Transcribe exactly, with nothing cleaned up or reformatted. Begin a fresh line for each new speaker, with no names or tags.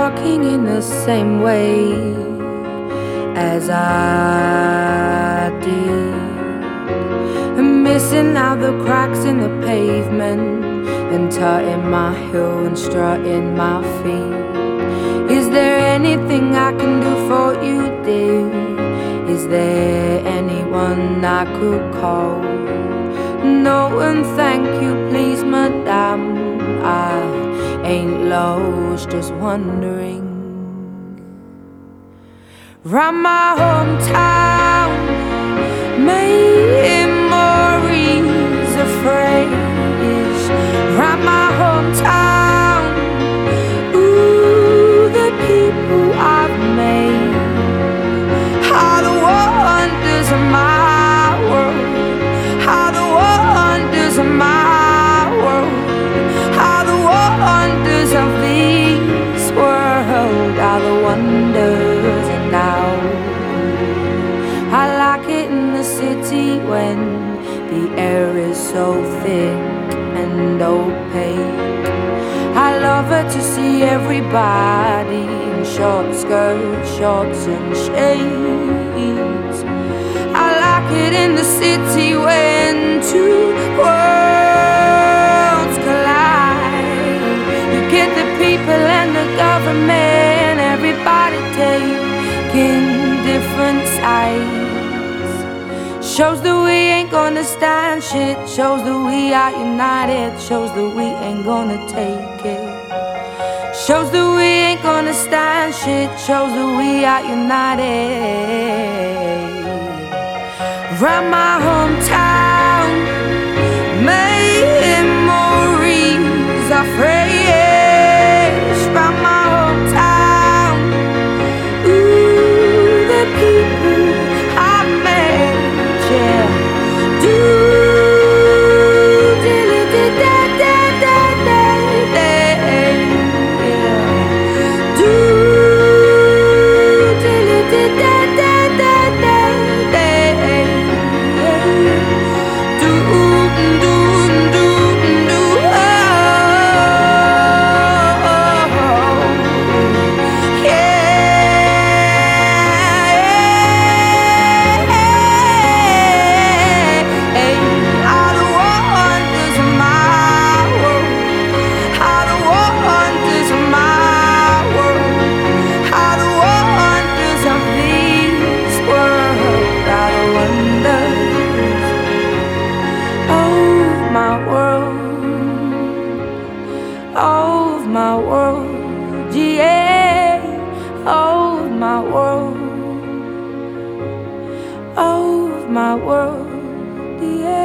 walking in the same way as I did, and missing out the cracks in the pavement, and tutting my heel and strutting my feet. Is there anything I can do for you, dear? Is there anyone I could call? No, and thank you, please, madame. I ain't lost, just wondering. Round my hometown, memories of phrase. Round my hometown, ooh, the people I've made are the wonders of my world, are the wonders of my world, are the wonders of this world, are the wonders. And now I like it in the city when the air is so thick and opaque. I love it to see everybody in short skirts, shorts and shades. I like it in the city when two worlds collide. You get the people and the government, everybody taking different sides. Shows that we ain't gonna stand shit, shows that we are united, shows that we ain't gonna take it. Shows that we ain't gonna stand shit, shows that we are united. Round my hometown, memories are fresh. Round my hometown, ooh, the people I met, yeah. Do dilly da da da da da, yeah. Do dilly da da da da da, do do do do, oh, yeah. Are the wonders of my world, are the wonders of my world, are the wonders of this world, are the wonders of my world, of my world, yeah, of my world, of my world, yeah.